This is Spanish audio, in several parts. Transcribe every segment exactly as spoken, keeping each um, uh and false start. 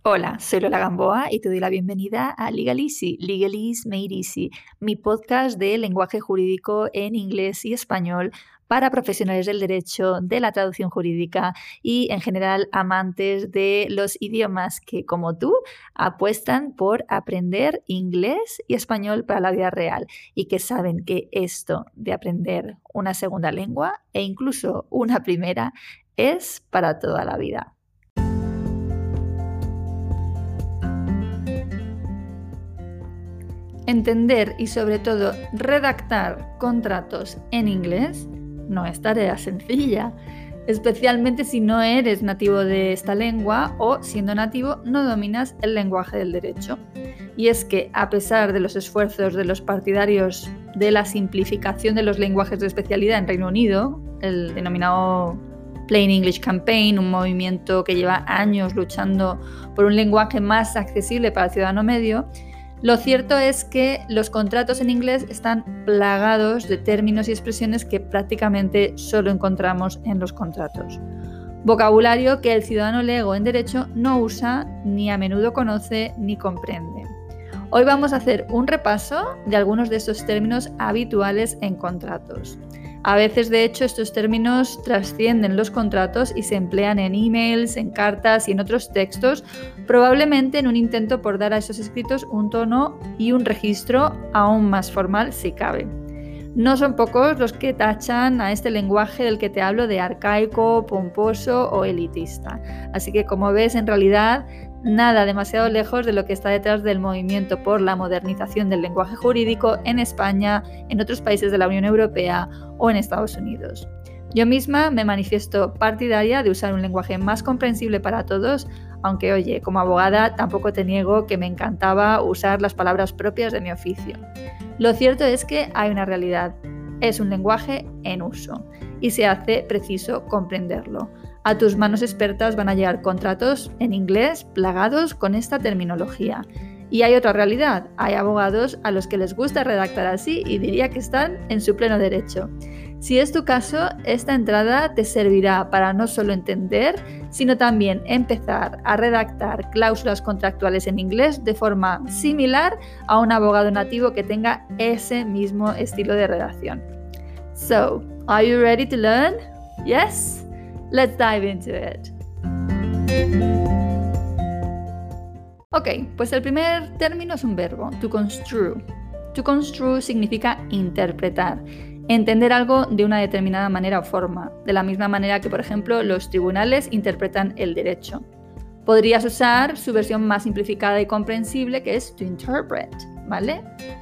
Hola, soy Lola Gamboa y te doy la bienvenida a Legal Easy, Legal Is Made Easy, mi podcast de lenguaje jurídico en inglés y español para profesionales del derecho, de la traducción jurídica y, en general, amantes de los idiomas que, como tú, apuestan por aprender inglés y español para la vida real y que saben que esto de aprender una segunda lengua e incluso una primera es para toda la vida. Entender y sobre todo redactar contratos en inglés no es tarea sencilla, especialmente si no eres nativo de esta lengua o, siendo nativo, no dominas el lenguaje del derecho. Y es que, a pesar de los esfuerzos de los partidarios de la simplificación de los lenguajes de especialidad en Reino Unido, el denominado Plain English Campaign, un movimiento que lleva años luchando por un lenguaje más accesible para el ciudadano medio, lo cierto es que los contratos en inglés están plagados de términos y expresiones que prácticamente solo encontramos en los contratos. Vocabulario que el ciudadano lego en derecho no usa, ni a menudo conoce, ni comprende. Hoy vamos a hacer un repaso de algunos de estos términos habituales en contratos. A veces, de hecho, estos términos trascienden los contratos y se emplean en emails, en cartas y en otros textos, probablemente en un intento por dar a esos escritos un tono y un registro aún más formal si cabe. No son pocos los que tachan a este lenguaje del que te hablo de arcaico, pomposo o elitista. Así que, como ves, en realidad nada demasiado lejos de lo que está detrás del movimiento por la modernización del lenguaje jurídico en España, en otros países de la Unión Europea o en Estados Unidos. Yo misma me manifiesto partidaria de usar un lenguaje más comprensible para todos, aunque, oye, como abogada tampoco te niego que me encantaba usar las palabras propias de mi oficio. Lo cierto es que hay una realidad. Es un lenguaje en uso y se hace preciso comprenderlo. A tus manos expertas van a llegar contratos en inglés plagados con esta terminología. Y hay otra realidad. Hay abogados a los que les gusta redactar así y diría que están en su pleno derecho. Si es tu caso, esta entrada te servirá para no solo entender, sino también empezar a redactar cláusulas contractuales en inglés de forma similar a un abogado nativo que tenga ese mismo estilo de redacción. So, are you ready to learn? Yes? Let's dive into it. Ok, pues el primer término es un verbo, to construe. To construe significa interpretar, entender algo de una determinada manera o forma, de la misma manera que, por ejemplo, los tribunales interpretan el derecho. Podrías usar su versión más simplificada y comprensible, que es to interpret, ¿vale?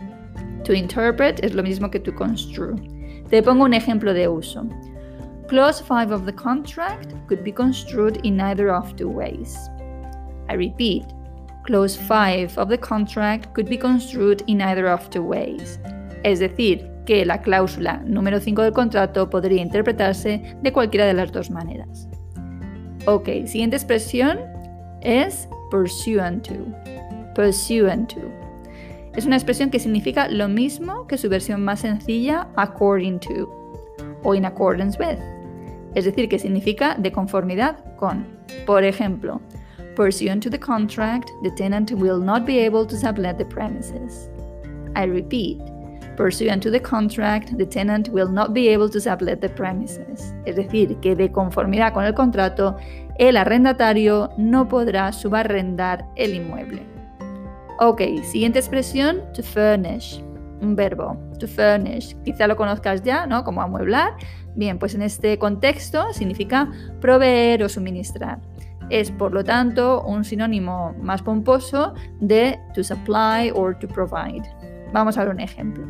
To interpret es lo mismo que to construe. Te pongo un ejemplo de uso. Clause five of the contract could be construed in either of two ways. I repeat, Clause five of the contract could be construed in either of two ways. Es decir, que la cláusula número cinco del contrato podría interpretarse de cualquiera de las dos maneras. Ok, siguiente expresión es pursuant to. Pursuant to. Es una expresión que significa lo mismo que su versión más sencilla, according to, o in accordance with. Es decir, que significa de conformidad con. Por ejemplo, pursuant to the contract, the tenant will not be able to sublet the premises. I repeat, pursuant to the contract, the tenant will not be able to sublet the premises. Es decir, que de conformidad con el contrato, el arrendatario no podrá subarrendar el inmueble. Ok, siguiente expresión, to furnish. Un verbo, to furnish. Quizá lo conozcas ya, ¿no? Como amueblar. Bien, pues en este contexto significa proveer o suministrar. Es, por lo tanto, un sinónimo más pomposo de to supply or to provide. Vamos a ver un ejemplo.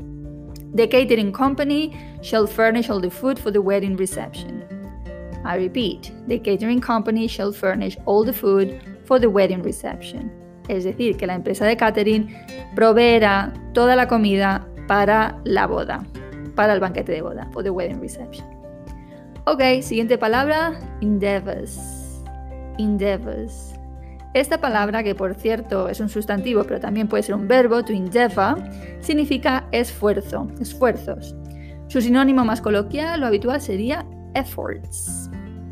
The catering company shall furnish all the food for the wedding reception. I repeat, the catering company shall furnish all the food for the wedding reception. Es decir, que la empresa de catering proveerá toda la comida para la boda, para el banquete de boda, for the wedding reception. Ok, siguiente palabra, endeavors. Endeavors. Esta palabra, que por cierto es un sustantivo, pero también puede ser un verbo, to endeavor, significa esfuerzo, esfuerzos. Su sinónimo más coloquial o habitual sería efforts.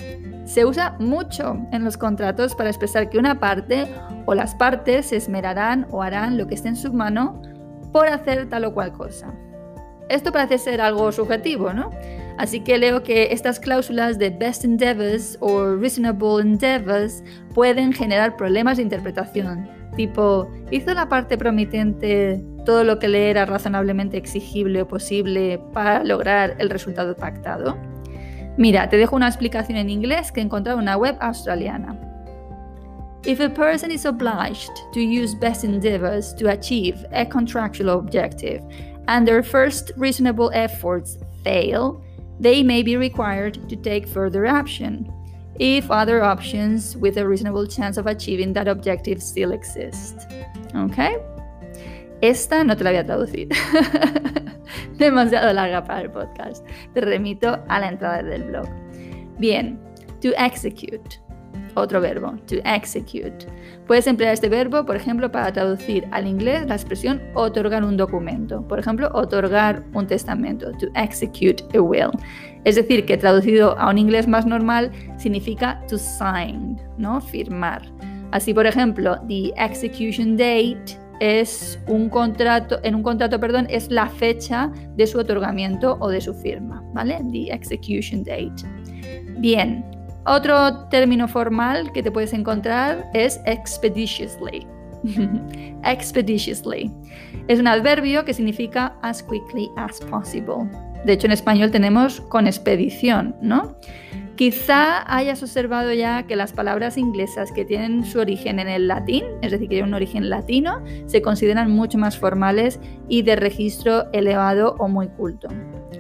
Se usa mucho en los contratos para expresar que una parte o las partes se esmerarán o harán lo que esté en su mano por hacer tal o cual cosa. Esto parece ser algo subjetivo, ¿no? Así que leo que estas cláusulas de best endeavors o reasonable endeavors pueden generar problemas de interpretación. Tipo, ¿hizo la parte promitente todo lo que le era razonablemente exigible o posible para lograr el resultado pactado? Mira, te dejo una explicación en inglés que he encontrado en una web australiana. If a person is obliged to use best endeavors to achieve a contractual objective and their first reasonable efforts fail, they may be required to take further action if other options with a reasonable chance of achieving that objective still exist. ¿Ok? Esta no te la voy a traducir. Demasiado larga para el podcast. Te remito a la entrada del blog. Bien, to execute. Otro verbo, to execute. Puedes emplear este verbo, por ejemplo, para traducir al inglés la expresión otorgar un documento. Por ejemplo, otorgar un testamento, to execute a will. Es decir, que traducido a un inglés más normal significa to sign, ¿no? Firmar. Así, por ejemplo, the execution date es un contrato, en un contrato, perdón, es la fecha de su otorgamiento o de su firma, ¿vale? The execution date. Bien. Otro término formal que te puedes encontrar es expeditiously. Expeditiously. Es un adverbio que significa as quickly as possible. De hecho, en español tenemos con expedición, ¿no? Quizá hayas observado ya que las palabras inglesas que tienen su origen en el latín, es decir, que tienen un origen latino, se consideran mucho más formales y de registro elevado o muy culto.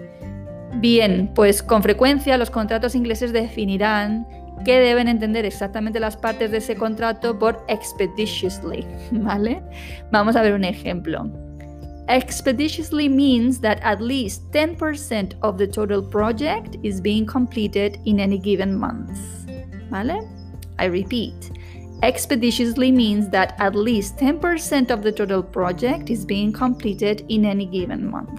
Bien, pues con frecuencia los contratos ingleses definirán qué deben entender exactamente las partes de ese contrato por expeditiously, ¿vale? Vamos a ver un ejemplo. Expeditiously means that at least ten percent of the total project is being completed in any given month, ¿vale? I repeat. Expeditiously means that at least ten percent of the total project is being completed in any given month.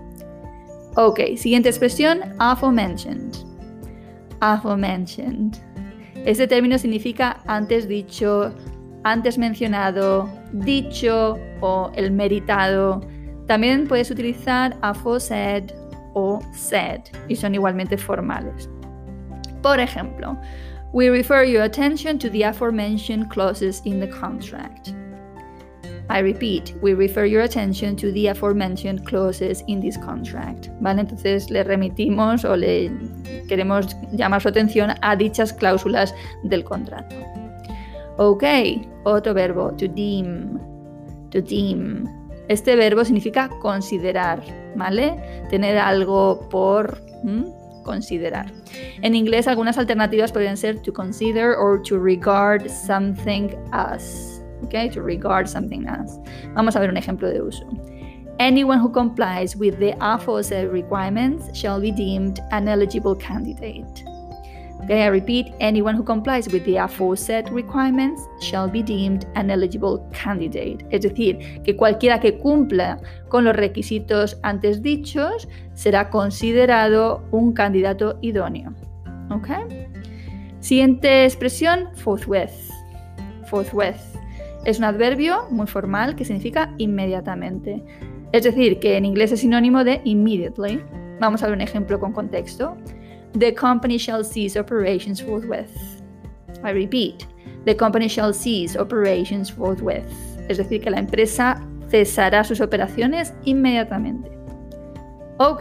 Ok, siguiente expresión, aforementioned. Aforementioned. Este término significa antes dicho, antes mencionado, dicho o el meritado. También puedes utilizar aforesaid o said y son igualmente formales. Por ejemplo, we refer your attention to the aforementioned clauses in the contract. I repeat, we refer your attention to the aforementioned clauses in this contract. ¿Vale? Entonces le remitimos o le queremos llamar su atención a dichas cláusulas del contrato. Ok, otro verbo, to deem. To deem. Este verbo significa considerar, ¿vale? Tener algo por ¿m? considerar. En inglés algunas alternativas podrían ser to consider or to regard something as. Okay, to regard something as. Vamos a ver un ejemplo de uso. Anyone who complies with the aforesaid requirements shall be deemed an eligible candidate. Okay, I repeat, anyone who complies with the aforesaid requirements shall be deemed an eligible candidate. Es decir, que cualquiera que cumpla con los requisitos antes dichos será considerado un candidato idóneo. Okay. Siguiente expresión, forthwith. Forthwith. Es un adverbio muy formal que significa inmediatamente. Es decir, que en inglés es sinónimo de immediately. Vamos a ver un ejemplo con contexto. The company shall cease operations forthwith. I repeat, the company shall cease operations forthwith. Es decir, que la empresa cesará sus operaciones inmediatamente. Ok.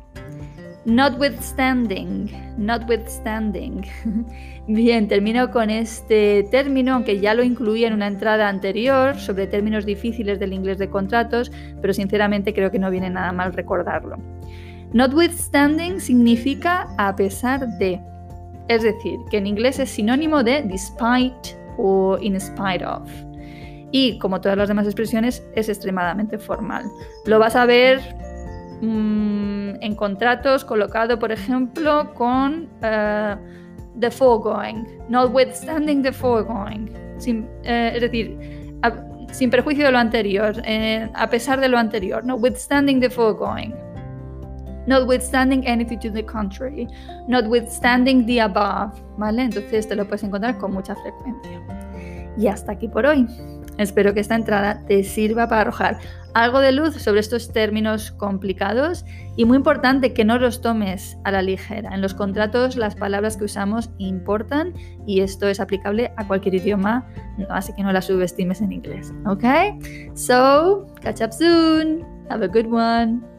Notwithstanding. Notwithstanding. Bien, termino con este término, aunque ya lo incluí en una entrada anterior sobre términos difíciles del inglés de contratos, pero sinceramente creo que no viene nada mal recordarlo. Notwithstanding significa a pesar de, es decir, que en inglés es sinónimo de despite o in spite of. Y como todas las demás expresiones es extremadamente formal. Lo vas a ver mmm, en contratos colocado, por ejemplo, con uh, the foregoing, notwithstanding the foregoing. Sin, eh, es decir, a, sin perjuicio de lo anterior, eh, a pesar de lo anterior, notwithstanding the foregoing. notwithstanding anything to the contrary, notwithstanding the above, ¿vale? Entonces te lo puedes encontrar con mucha frecuencia. Y hasta aquí por hoy. Espero que esta entrada te sirva para arrojar algo de luz sobre estos términos complicados y muy importante que no los tomes a la ligera. En los contratos las palabras que usamos importan y esto es aplicable a cualquier idioma, así que no las subestimes en inglés, ¿ok? So, catch up soon. Have a good one.